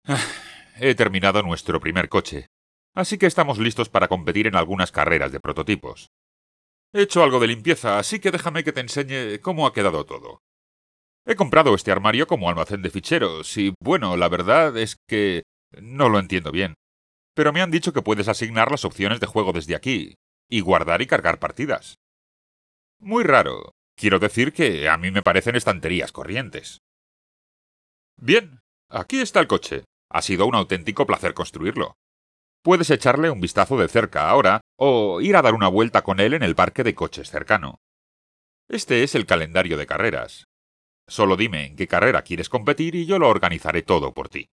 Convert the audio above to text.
He terminado nuestro primer coche, así que estamos listos para competir en algunas carreras de prototipos. He hecho algo de limpieza, así que déjame que te enseñe cómo ha quedado todo. He comprado este armario como almacén de ficheros y, bueno, la verdad es que no lo entiendo bien. Pero me han dicho que puedes asignar las opciones de juego desde aquí, y guardar y cargar partidas. Muy raro. Quiero decir que a mí me parecen estanterías corrientes. Bien, aquí está el coche. Ha sido un auténtico placer construirlo. Puedes echarle un vistazo de cerca ahora, o ir a dar una vuelta con él en el parque de coches cercano. Este es el calendario de carreras. Solo dime en qué carrera quieres competir y yo lo organizaré todo por ti.